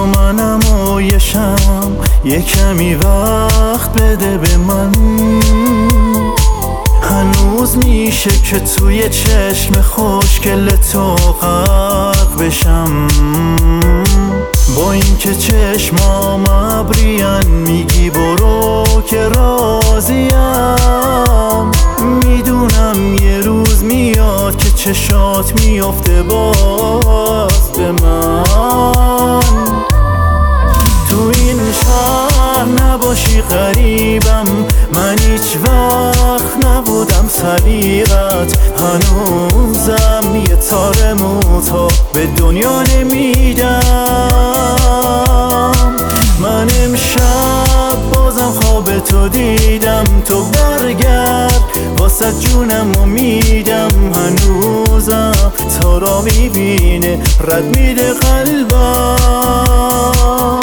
منم و یشم، یه کمی وقت بده به من. هنوز میشه که توی چشم خوشگل تو غرق بشم. با اینکه چشمام ابریان میگی برو که راضیم، میدونم یه روز میاد که چشات میافته باز به من. تو این شهر نباشی غریبم، من هیچ وقت نبودم طریقت. هنوزم یه تار موتا به دنیا نمیدم. من امشب بازم خواب تو دیدم، تو برگرد واسه جونم امیدم. هنوزم تا را میبینه رد میده قلبم.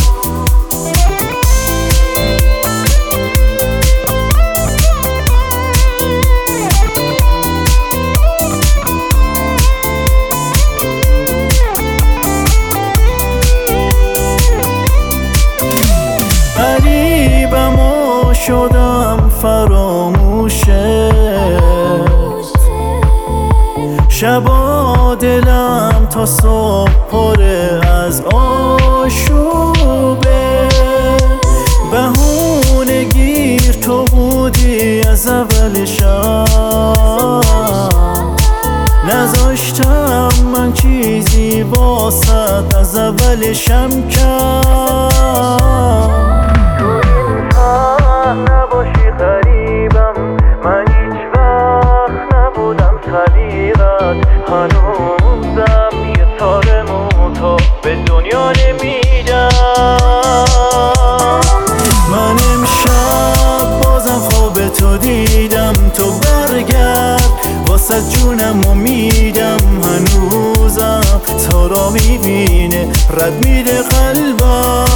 غریبم و شدم فراموشه، شبا دلم تا صبح پره از آشوبه. بهونه گیر تو بودی از اول شب، نذاشتم من چیزی واسط از اولشم کم. نباشی غریبم، من هیچ وقت نبودم طریقت. هنوزم یه تار موتا به دنیا نمیدم. من امشب بازم خواب تو دیدم، تو برگرد واسه جونم امیدم. هنوزم تا را میبینه رد میده قلبم.